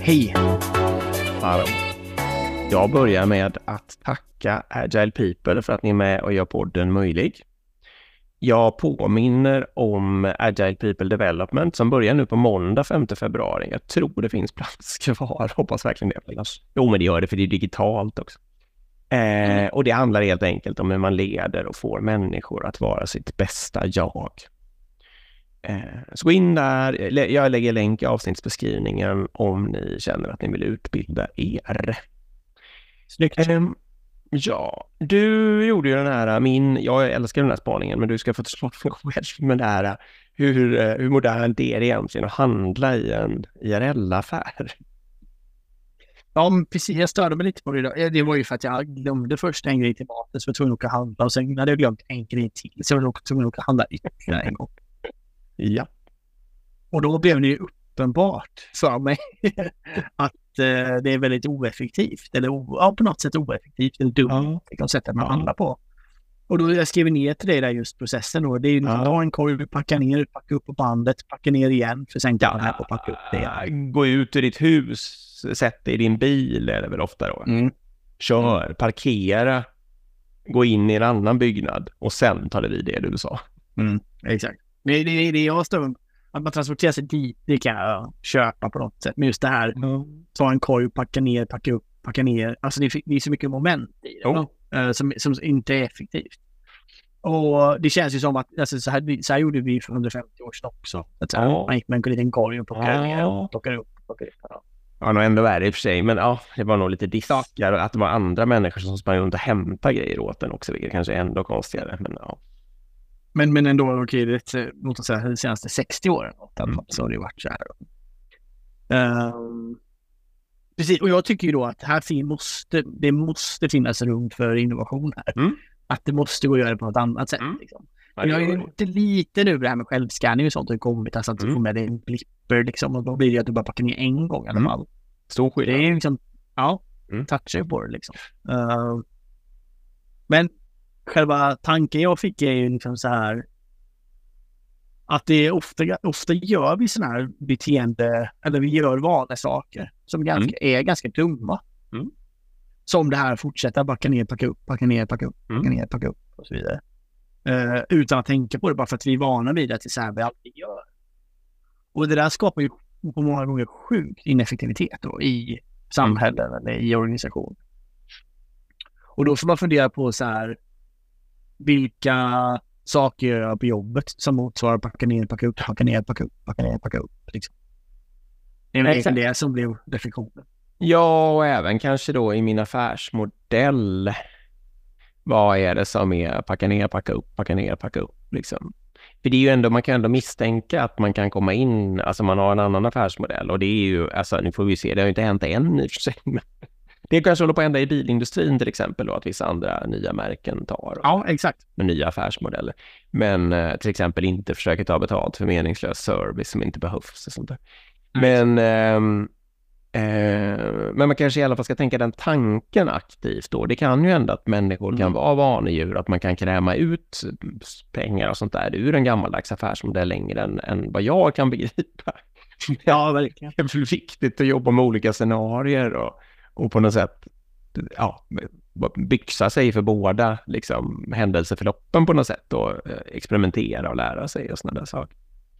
Hej! Hallå. Jag börjar med att tacka Agile People för att ni är med och gör podden möjlig. Jag påminner om Agile People Development som börjar nu på måndag 5 februari. Jag tror det finns plats kvar, hoppas verkligen det. Jo, men det gör det för det är digitalt också. Och det handlar helt enkelt om hur man leder och får människor att vara sitt bästa jag. Så gå in där, jag lägger länk i avsnittsbeskrivningen om ni känner att ni vill utbilda er. Snyggt. Ja, du gjorde ju den här, jag älskar den här spaningen, men du ska få ta själv med det här, hur modernt är det egentligen att handla i en IRL-affär? Ja, men precis. Jag störde mig lite på det idag. Det var ju för att jag glömde först en grej till maten, så jag var tvungen att åka och handla. Och sen hade jag glömt en grej till, så jag var tvungen att åka och handla ytterligare en gång. Ja. Och då blev det ju uppenbart för mig att det är väldigt oeffektivt. Eller på något sätt oeffektivt. Eller dumt. Det kan sätta man handla på. Och då jag skrev ner till dig där just processen då. Det är ju att ta en korg, packa ner, packa upp på bandet, packa ner igen. För sen kan här på packa upp det igen. Gå ut ur ditt hus, sätt dig i din bil är det väl ofta då. Kör, parkera, gå in i en annan byggnad och sen tar det vid det du sa. Exakt. Men det jag står att man transporterar sig dit, det kan jag köpa på något sätt. Men just det här, ta en korg, packa ner, packa upp, packa ner. Alltså det är så mycket moment i det som inte är effektivt. Och det känns ju som att alltså, så här gjorde vi för 150 år sedan också. Att man gick med en liten korg och plockade ner, plockade upp. Ja, nog ändå värre i och för sig. Men det var nog lite diskar och att det var andra människor som sprang runt och hämtade grejer åt den också. Vilket kanske är ändå konstigare, men Men ändå, okej, låt oss säga de senaste 60 åren så har det varit så här. Precis, och jag tycker ju då att det måste finnas rum för innovation här. Att det måste gå att göra på något annat sätt. Liksom. Jag har ju gjort lite nu det här med självscanning och sånt har kommit. Alltså att du får med dig en blipper liksom, och då blir det att du bara packar ner en gång i alla fall. Stor skillnad. Det är liksom, touchar på det liksom. Men själva tanken jag fick är ju liksom så här att det är ofta gör vi sådana här beteende, eller vi gör vanliga saker som är ganska dumma. Som det här fortsätta backa ner, packa upp, packa ner, packa upp, packa ner, packa upp och så vidare. Utan att tänka på det, bara för att vi är vana vid att det är så här vi alltid gör. Och det där skapar ju på många gånger sjuk ineffektivitet då, i samhällen eller i organisation. Och då får man fundera på så här, vilka saker gör jag på jobbet som motsvarar packa ner, packa upp, packa ner, packa upp, packa ner, packa upp. Liksom. Det är det som blev reflektionen. Ja, och även kanske då i min affärsmodell. Vad är det som är packa ner, packa upp, packa ner, packa upp liksom. För det är ju ändå, man kan ändå misstänka att man kan komma in, alltså man har en annan affärsmodell och det är ju, alltså nu får vi se, det har ju inte hänt än i och för sig, men det kanske håller på att hända i bilindustrin till exempel då, att vissa andra nya märken tar exakt. Med nya affärsmodeller. Men till exempel inte försöker ta betalt för meningslös service som inte behövs och sånt där. Men man kanske i alla fall ska tänka den tanken aktivt då. Det kan ju hända att människor kan vara vanedjur, att man kan kräma ut pengar och sånt där ur en gammaldags affärsmodell längre än vad jag kan begripa. Ja, verkligen. Det är viktigt att jobba med olika scenarier och på något sätt byxa sig för båda liksom, händelseförloppen på något sätt och experimentera och lära sig och sådana där saker.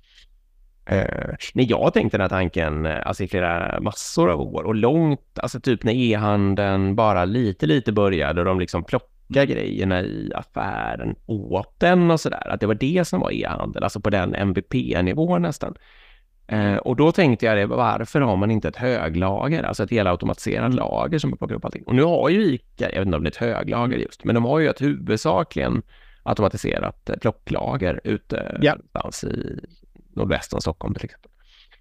När jag tänkte den här tanken alltså i flera massor av år och långt, alltså typ när e-handeln bara lite började och de liksom plockade grejerna i affären åt den och sådär, att det var det som var e-handel, alltså på den MVP-nivån nästan. Och då tänkte jag varför har man inte ett höglager, alltså ett helautomatiserat lager som plockar upp allting. Och nu har ju ICA, jag vet inte om det är ett höglager just, men de har ju ett huvudsakligen automatiserat plocklager ute någonstans i nordvästra Stockholm till exempel.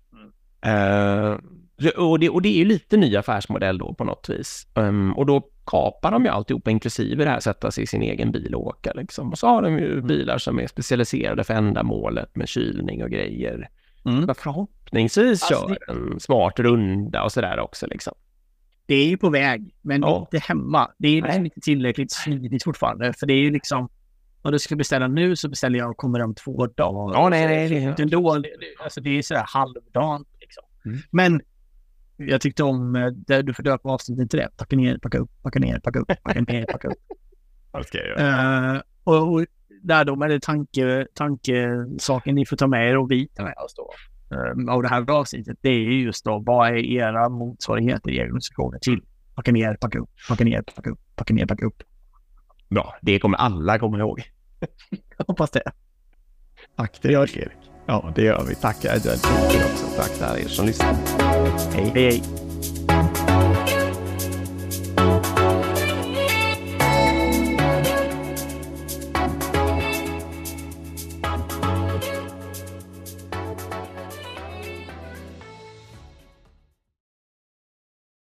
Och det är ju lite ny affärsmodell då på något vis. Och då kapar de ju alltihop, inklusive det här sätta sig i sin egen bil och åka liksom. Och så har de ju bilar som är specialiserade för ändamålet med kylning och grejer. Förhoppningsvis kör en smart runda och sådär också liksom. Det är ju på väg, men inte hemma. Det är liksom inte tillräckligt smidigt fortfarande. För det är ju liksom, om du ska beställa nu så beställer jag och kommer om 2 dagar. Ja, nej. Det är sådär halvdan liksom. Men Jag tyckte om det du får döpa avsnittet till det. Packa ner, packa upp, packa ner, packa upp, packa ner, packa upp. Vad ska jag göra? Och där då med det tankesaken ni får ta med er och vi tar med oss då. Av det här avsnittet, det är just då, vad är era motsvarigheter i organisationen till packa ner, packa upp, packa ner, packa upp, packa ner, packa upp. Bra, det kommer alla komma ihåg. Jag hoppas det. Tack till Erik. Ja, det gör vi. Tack Agile People också. Tack till er som lyssnar. Hej, hej.